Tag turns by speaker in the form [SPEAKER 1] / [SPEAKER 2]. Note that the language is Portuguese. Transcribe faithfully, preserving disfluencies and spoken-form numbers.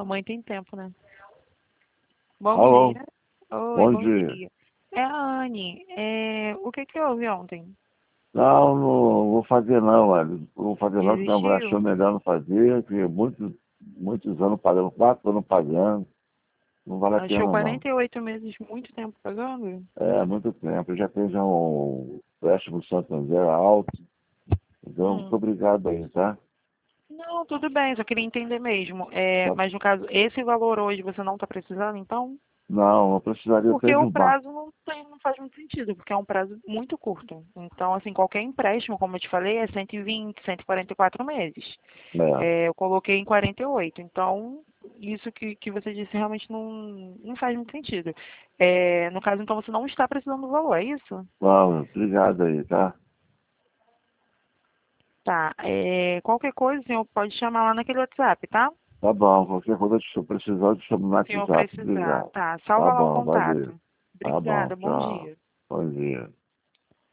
[SPEAKER 1] A mãe tem tempo, né? Bom
[SPEAKER 2] Alô,
[SPEAKER 1] dia. Oi,
[SPEAKER 2] bom
[SPEAKER 1] bom
[SPEAKER 2] dia.
[SPEAKER 1] dia. É a Anne. É, o que que houve ontem?
[SPEAKER 2] Não, não vou fazer não, velho. Não vou fazer não, porque minha mulher achou
[SPEAKER 1] Desistiu?
[SPEAKER 2] melhor não fazer, porque muitos, muitos anos pagando, quatro anos pagando, não vale a
[SPEAKER 1] Achou
[SPEAKER 2] pena não.
[SPEAKER 1] quarenta e oito meses muito tempo pagando?
[SPEAKER 2] É, muito tempo. Eu já tenho já um empréstimo do Santander alto, então muito
[SPEAKER 1] Hum.
[SPEAKER 2] obrigado aí, tá?
[SPEAKER 1] Não, tudo bem, só queria entender mesmo. É,
[SPEAKER 2] Tá-
[SPEAKER 1] mas no caso, esse valor hoje você não está precisando, então?
[SPEAKER 2] Não, eu precisaria ter
[SPEAKER 1] Porque
[SPEAKER 2] de
[SPEAKER 1] o
[SPEAKER 2] um banco.
[SPEAKER 1] prazo não tem, não faz muito sentido, porque é um prazo muito curto. Então, assim, qualquer empréstimo, como eu te falei, é cento e vinte, cento e quarenta e quatro meses.
[SPEAKER 2] É,
[SPEAKER 1] É, eu coloquei em quarenta e oito. Então, isso que, que você disse realmente não, não faz muito sentido. É, no caso, então, você não está precisando do valor, é isso?
[SPEAKER 2] vamos, obrigado aí, tá?
[SPEAKER 1] Tá. É, qualquer coisa, o senhor pode chamar lá naquele WhatsApp, tá?
[SPEAKER 2] Tá bom, qualquer coisa que eu precisar, eu te chamo no
[SPEAKER 1] Se o senhor
[SPEAKER 2] WhatsApp.
[SPEAKER 1] precisar.
[SPEAKER 2] Obrigado.
[SPEAKER 1] Tá.
[SPEAKER 2] Tá
[SPEAKER 1] Salva lá o
[SPEAKER 2] bom, valeu.
[SPEAKER 1] contato.
[SPEAKER 2] Tá bom,
[SPEAKER 1] Obrigada. Bom
[SPEAKER 2] tchau.
[SPEAKER 1] dia.
[SPEAKER 2] Bom dia.